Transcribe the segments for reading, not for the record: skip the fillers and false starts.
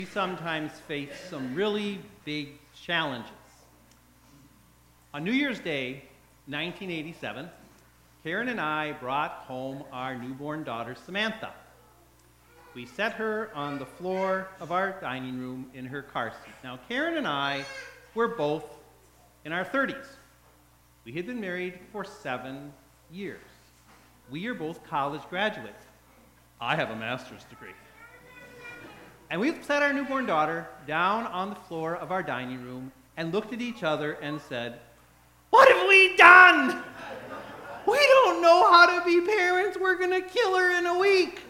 We sometimes face some really big challenges. On New Year's Day, 1987, Karen and I brought home our newborn daughter, Samantha. We set her on the floor of our dining room in her car seat. Now, Karen and I were both in our 30s. We had been married for 7 years. We are both college graduates. I have a master's degree. And we set our newborn daughter down on the floor of our dining room and looked at each other and said, "What have we done? We don't know how to be parents. We're going to kill her in a week."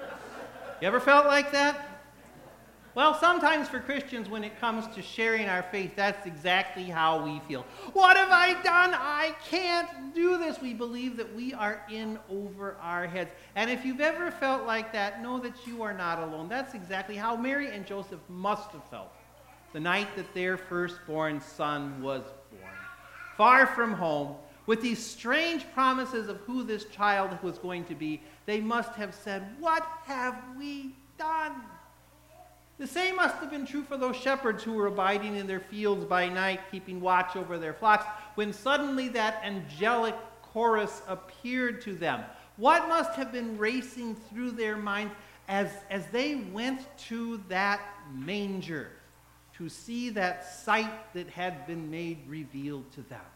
You ever felt like that? Well, sometimes for Christians, when it comes to sharing our faith, that's exactly how we feel. What have I done? I can't do this. We believe that we are in over our heads. And if you've ever felt like that, know that you are not alone. That's exactly how Mary and Joseph must have felt the night that their firstborn son was born. Far from home, with these strange promises of who this child was going to be, they must have said, "What have we done?" The same must have been true for those shepherds who were abiding in their fields by night, keeping watch over their flocks, when suddenly that angelic chorus appeared to them. What must have been racing through their minds as they went to that manger to see that sight that had been made revealed to them?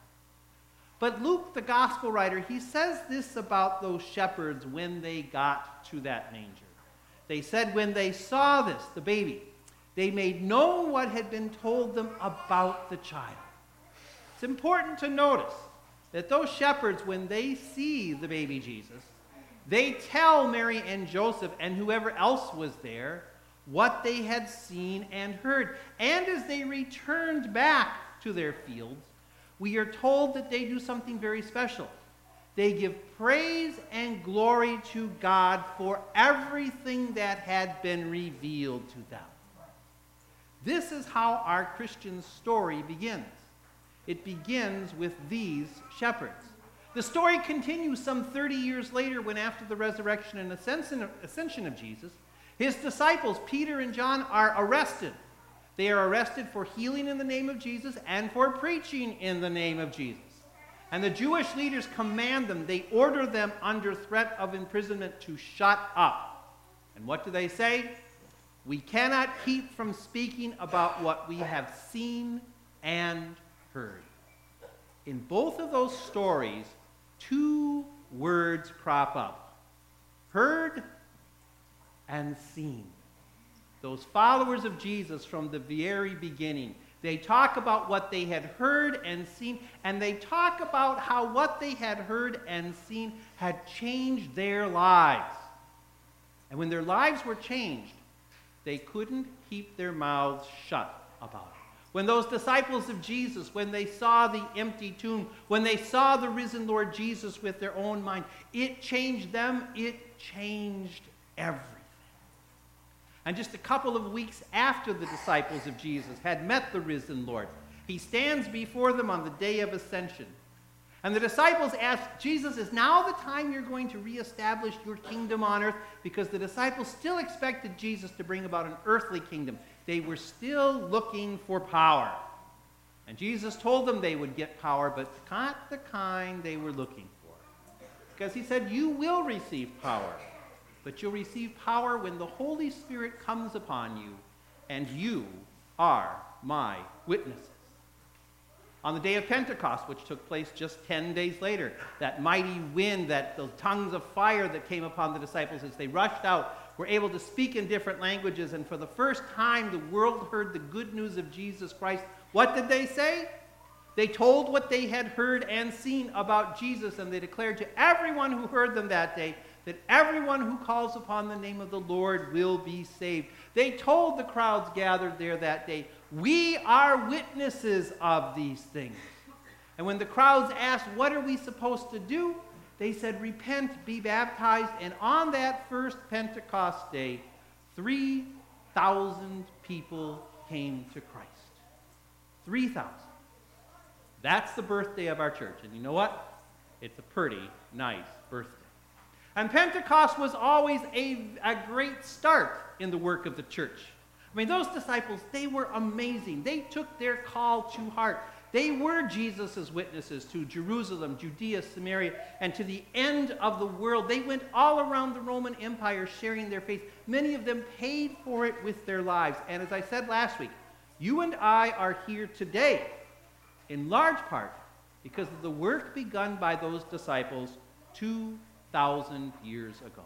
But Luke, the gospel writer, he says this about those shepherds when they got to that manger. They said when they saw this, the baby, they made known what had been told them about the child. It's important to notice that those shepherds, when they see the baby Jesus, they tell Mary and Joseph and whoever else was there what they had seen and heard. And as they returned back to their fields, we are told that they do something very special. They give praise and glory to God for everything that had been revealed to them. This is how our Christian story begins. It begins with these shepherds. The story continues some 30 years later when, after the resurrection and ascension of Jesus, his disciples, Peter and John, are arrested. They are arrested for healing in the name of Jesus and for preaching in the name of Jesus. And the Jewish leaders command them, they order them under threat of imprisonment to shut up. And what do they say? "We cannot keep from speaking about what we have seen and heard." In both of those stories, two words crop up: heard and seen. Those followers of Jesus from the very beginning, they talk about what they had heard and seen, and they talk about how what they had heard and seen had changed their lives. And when their lives were changed, they couldn't keep their mouths shut about it. When those disciples of Jesus, when they saw the empty tomb, when they saw the risen Lord Jesus with their own mind, it changed them, it changed everything. And just a couple of weeks after the disciples of Jesus had met the risen Lord, he stands before them on the day of ascension. And the disciples ask Jesus, "Is now the time you're going to reestablish your kingdom on earth?" Because the disciples still expected Jesus to bring about an earthly kingdom. They were still looking for power. And Jesus told them they would get power, but not the kind they were looking for. Because he said, "You will receive power. But you'll receive power when the Holy Spirit comes upon you, and you are my witnesses." On the day of Pentecost, which took place just 10 days later, that mighty wind, those tongues of fire that came upon the disciples as they rushed out, were able to speak in different languages, and for the first time the world heard the good news of Jesus Christ. What did they say? They told what they had heard and seen about Jesus, and they declared to everyone who heard them that day that everyone who calls upon the name of the Lord will be saved. They told the crowds gathered there that day, "We are witnesses of these things." And when the crowds asked, "What are we supposed to do?" they said, "Repent, be baptized." And on that first Pentecost day, 3,000 people came to Christ. 3,000. That's the birthday of our church. And you know what? It's a pretty nice birthday. And Pentecost was always a great start in the work of the church. mean, those disciples, they were amazing. They took their call to heart. They were Jesus' witnesses to Jerusalem, Judea, Samaria, and to the end of the world. They went all around the Roman Empire sharing their faith. Many of them paid for it with their lives. And as I said last week, you and I are here today in large part because of the work begun by those disciples 2,000 years ago.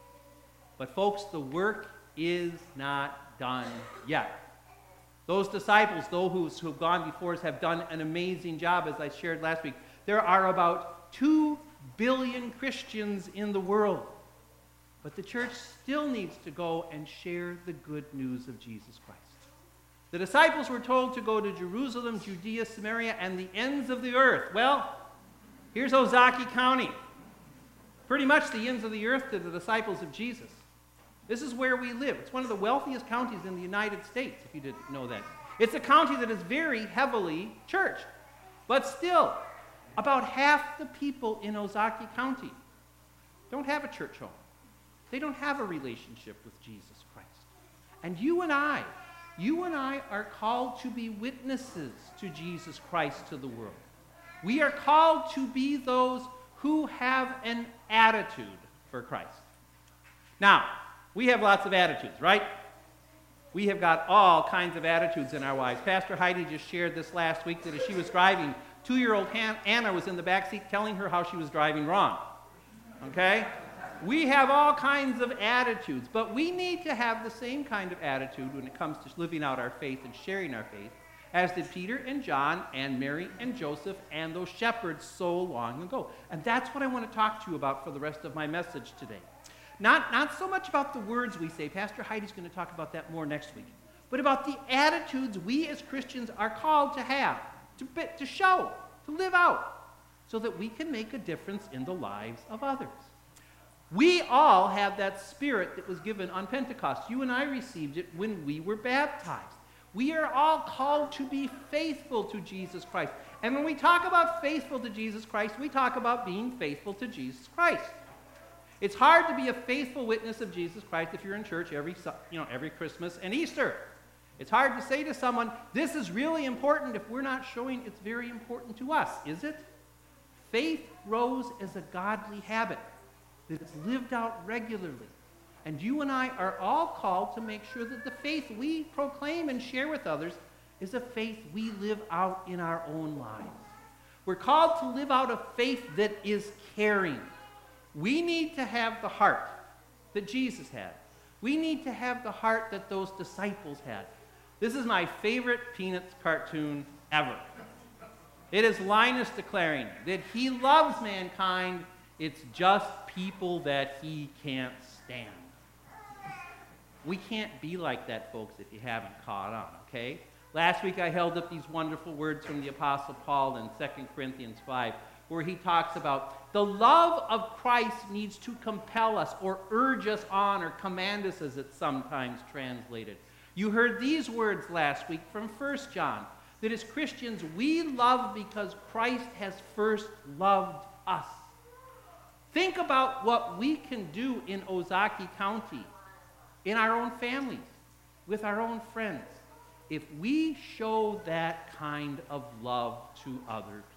But folks, the work is not done yet. Those disciples, those who have gone before us, have done an amazing job, as I shared last week. There are about 2 billion Christians in the world. But the church still needs to go and share the good news of Jesus Christ. The disciples were told to go to Jerusalem, Judea, Samaria, and the ends of the earth. Well, here's Ozaukee County. Pretty much the ends of the earth to the disciples of Jesus. This is where we live. It's one of the wealthiest counties in the United States, if you didn't know that. It's a county that is very heavily churched. But still, about half the people in Ozaukee County don't have a church home. They don't have a relationship with Jesus Christ. And you and I are called to be witnesses to Jesus Christ to the world. We are called to be those who have an attitude for Christ. Now, we have lots of attitudes, right? We have got all kinds of attitudes in our lives. Pastor Heidi just shared this last week that as she was driving, 2-year-old Anna was in the back seat telling her how she was driving wrong. Okay? We have all kinds of attitudes, but we need to have the same kind of attitude when it comes to living out our faith and sharing our faith, as did Peter and John and Mary and Joseph and those shepherds so long ago. And that's what I want to talk to you about for the rest of my message today. Not so much about the words we say. Pastor Heidi's going to talk about that more next week. But about the attitudes we as Christians are called to have, to show, to live out, so that we can make a difference in the lives of others. We all have that spirit that was given on Pentecost. You and I received it when we were baptized. We are all called to be faithful to Jesus Christ. And when we talk about faithful to Jesus Christ, we talk about being faithful to Jesus Christ. It's hard to be a faithful witness of Jesus Christ if you're in church every Christmas and Easter. It's hard to say to someone, this is really important, if we're not showing it's very important to us, is it? Faith grows as a godly habit that is lived out regularly. And you and I are all called to make sure that the faith we proclaim and share with others is a faith we live out in our own lives. We're called to live out a faith that is caring. We need to have the heart that Jesus had. We need to have the heart that those disciples had. This is my favorite Peanuts cartoon ever. It is Linus declaring that he loves mankind, it's just people that he can't stand. We can't be like that, folks, if you haven't caught on, okay? Last week I held up these wonderful words from the Apostle Paul in 2 Corinthians 5, where he talks about the love of Christ needs to compel us or urge us on or command us, as it's sometimes translated. You heard these words last week from 1 John, that as Christians we love because Christ has first loved us. Think about what we can do in Ozaukee County, in our own families, with our own friends, if we show that kind of love to other people.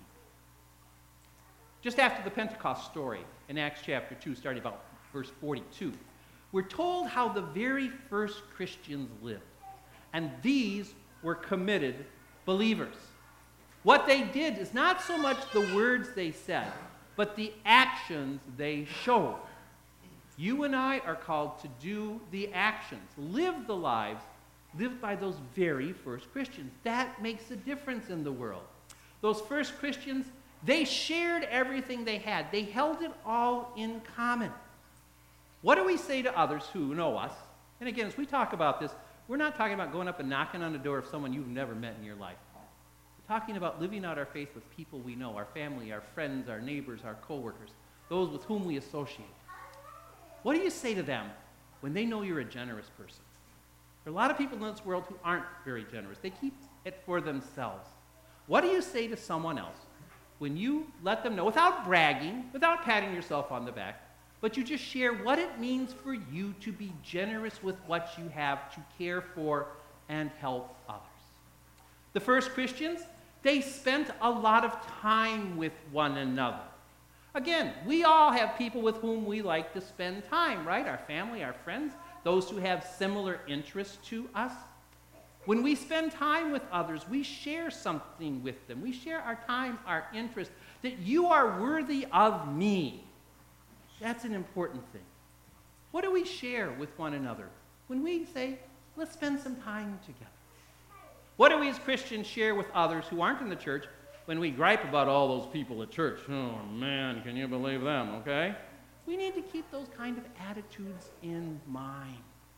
Just after the Pentecost story in Acts chapter 2, starting about verse 42, we're told how the very first Christians lived. And these were committed believers. What they did is not so much the words they said, but the actions they showed. You and I are called to do the actions, live the lives lived by those very first Christians. That makes a difference in the world. Those first Christians, they shared everything they had. They held it all in common. What do we say to others who know us? And again, as we talk about this, we're not talking about going up and knocking on the door of someone you've never met in your life. We're talking about living out our faith with people we know, our family, our friends, our neighbors, our coworkers, those with whom we associate. What do you say to them when they know you're a generous person? There are a lot of people in this world who aren't very generous. They keep it for themselves. What do you say to someone else when you let them know, without bragging, without patting yourself on the back, but you just share what it means for you to be generous with what you have, to care for and help others. The first Christians, they spent a lot of time with one another. Again, we all have people with whom we like to spend time, right? Our family, our friends, those who have similar interests to us. When we spend time with others, we share something with them. We share our time, our interest, that you are worthy of me. That's an important thing. What do we share with one another when we say, let's spend some time together? What do we as Christians share with others who aren't in the church when we gripe about all those people at church? Oh, man, can you believe them, okay? We need to keep those kind of attitudes in mind.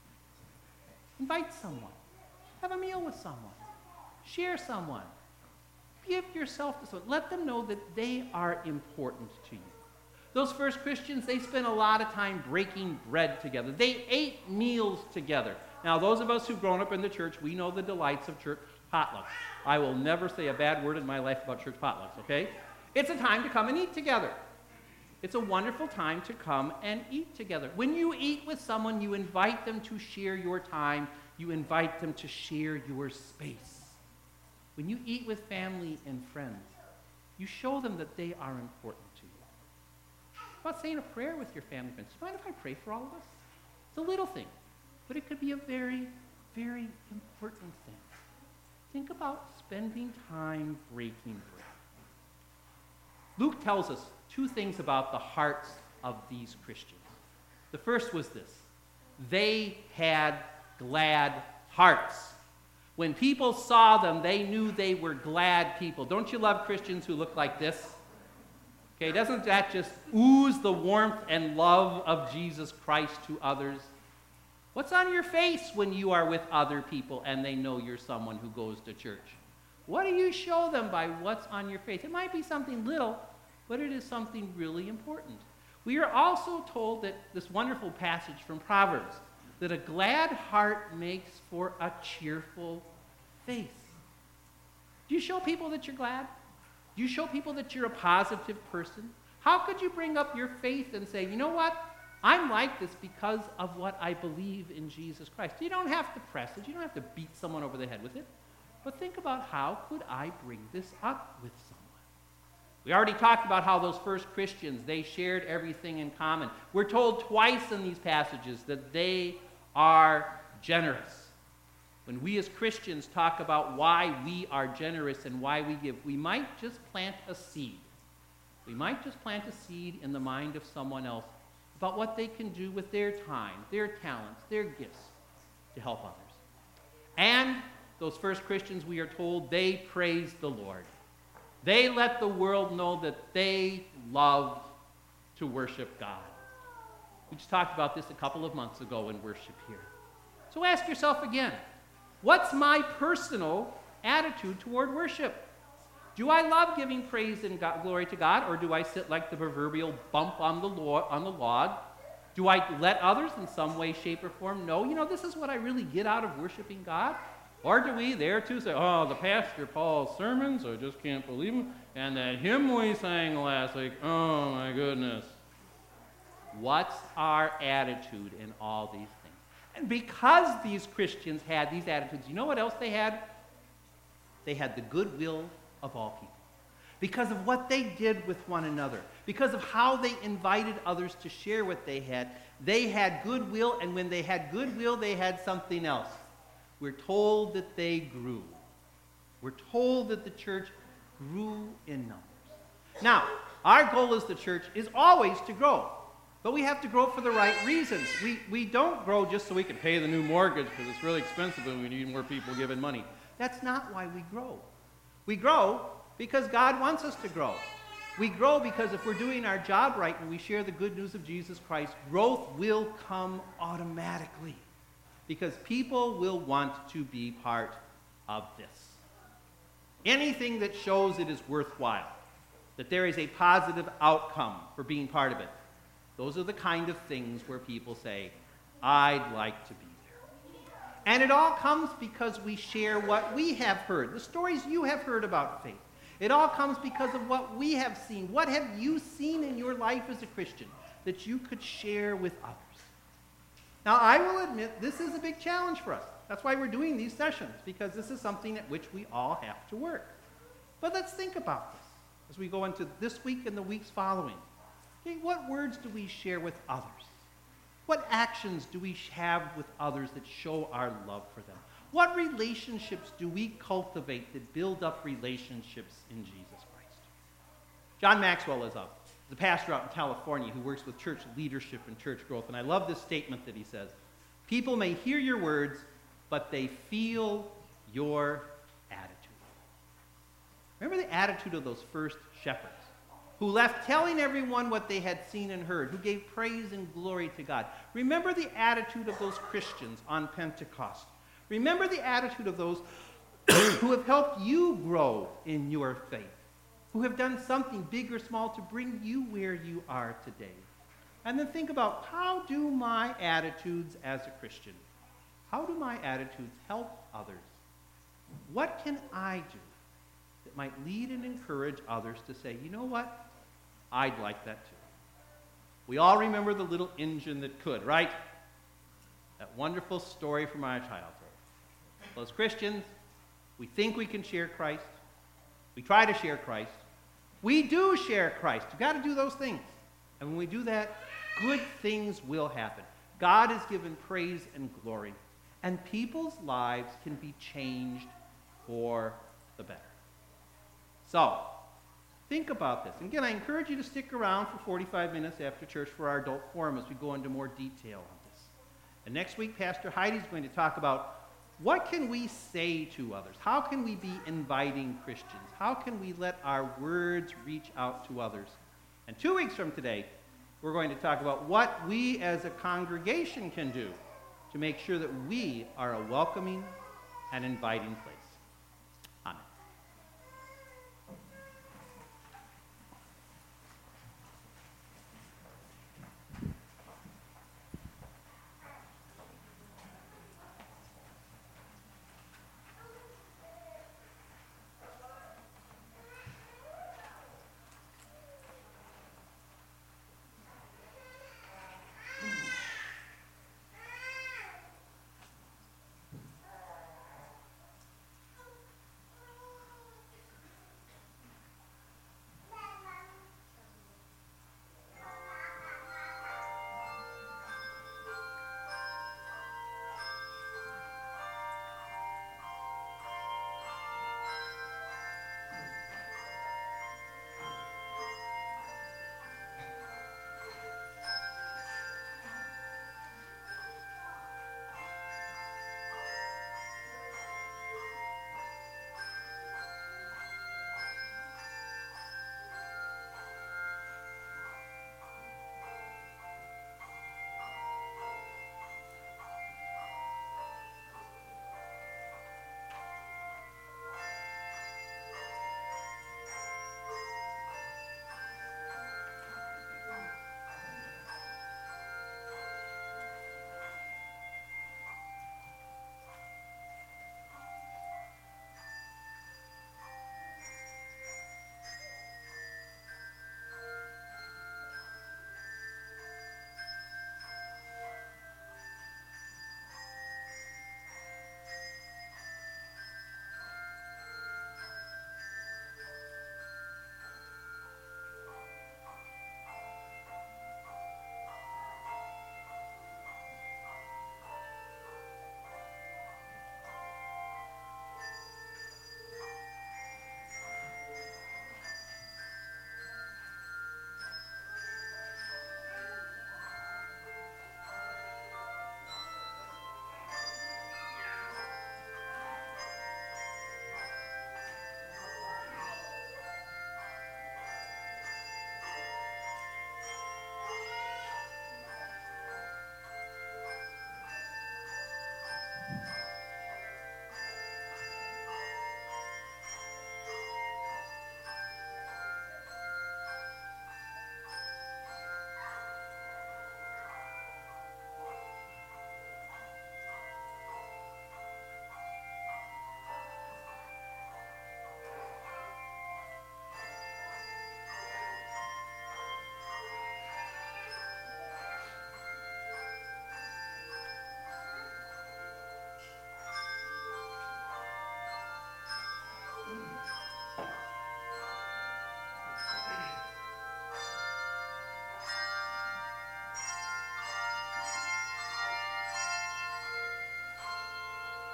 Invite someone. Have a meal with someone. Share someone. Give yourself to someone. Let them know that they are important to you. Those first Christians, they spent a lot of time breaking bread together. They ate meals together. Now, those of us who've grown up in the church, we know the delights of church potlucks. I will never say a bad word in my life about church potlucks, okay? It's a time to come and eat together. It's a wonderful time to come and eat together. When you eat with someone, you invite them to share your time. You invite them to share your space. When you eat with family and friends, you show them that they are important to you. How about saying a prayer with your family and friends? Do you mind if I pray for all of us? It's a little thing, but it could be a very, very important thing. Think about spending time breaking bread. Luke tells us two things about the hearts of these Christians. The first was this: they had glad hearts. When people saw them, they knew they were glad people. Don't you love Christians who look like this? Okay, doesn't that just ooze the warmth and love of Jesus Christ to others? What's on your face when you are with other people and they know you're someone who goes to church? What do you show them by what's on your face? It might be something little, but it is something really important. We are also told that this wonderful passage from Proverbs, that a glad heart makes for a cheerful face. Do you show people that you're glad? Do you show people that you're a positive person? How could you bring up your faith and say, you know what? I'm like this because of what I believe in Jesus Christ. You don't have to press it. You don't have to beat someone over the head with it. But think about, how could I bring this up with someone? We already talked about how those first Christians, they shared everything in common. We're told twice in these passages that they are generous. When we as Christians talk about why we are generous and why we give, we might just plant a seed. We might just plant a seed in the mind of someone else about what they can do with their time, their talents, their gifts to help others. And those first Christians, we are told, they praised the Lord. They let the world know that they loved to worship God. We just talked about this a couple of months ago in worship here. So ask yourself again, what's my personal attitude toward worship? Do I love giving praise and glory to God, or do I sit like the proverbial bump on the log? Do I let others in some way, shape, or form know, this is what I really get out of worshiping God? Or do we there too say, oh, the Pastor Paul's sermons, I just can't believe them, and that hymn we sang last week, oh my goodness. What's our attitude in all these things? And because these Christians had these attitudes, you know what else they had? They had the goodwill of all people. Because of what they did with one another, because of how they invited others to share what they had goodwill, and when they had goodwill, they had something else. We're told that they grew. We're told that the church grew in numbers. Now, our goal as the church is always to grow, but we have to grow for the right reasons. We don't grow just so we can pay the new mortgage because it's really expensive and we need more people giving money. That's not why we grow. We grow because God wants us to grow. We grow because if we're doing our job right and we share the good news of Jesus Christ, growth will come automatically because people will want to be part of this. Anything that shows it is worthwhile, that there is a positive outcome for being part of it, those are the kind of things where people say, I'd like to be there. And it all comes because we share what we have heard, the stories you have heard about faith. It all comes because of what we have seen. What have you seen in your life as a Christian that you could share with others? Now, I will admit this is a big challenge for us. That's why we're doing these sessions, because this is something at which we all have to work. But let's think about this as we go into this week and the weeks following. Okay, what words do we share with others? What actions do we have with others that show our love for them? What relationships do we cultivate that build up relationships in Jesus Christ? John Maxwell is a pastor out in California who works with church leadership and church growth, and I love this statement that he says. People may hear your words, but they feel your attitude. Remember the attitude of those first shepherds who left telling everyone what they had seen and heard, who gave praise and glory to God. Remember the attitude of those Christians on Pentecost. Remember the attitude of those who have helped you grow in your faith, who have done something big or small to bring you where you are today. And then think about, how do my attitudes as a Christian, how do my attitudes help others? What can I do that might lead and encourage others to say, you know what? I'd like that too. We all remember the little engine that could, right? That wonderful story from our childhood. Well, as Christians, we think we can share Christ. We try to share Christ. We do share Christ. You've got to do those things. And when we do that, good things will happen. God is given praise and glory. And people's lives can be changed for the better. So, think about this. And again, I encourage you to stick around for 45 minutes after church for our adult forum as we go into more detail on this. And next week, Pastor Heidi's going to talk about what can we say to others? How can we be inviting Christians? How can we let our words reach out to others? And 2 weeks from today, we're going to talk about what we as a congregation can do to make sure that we are a welcoming and inviting place. Amen.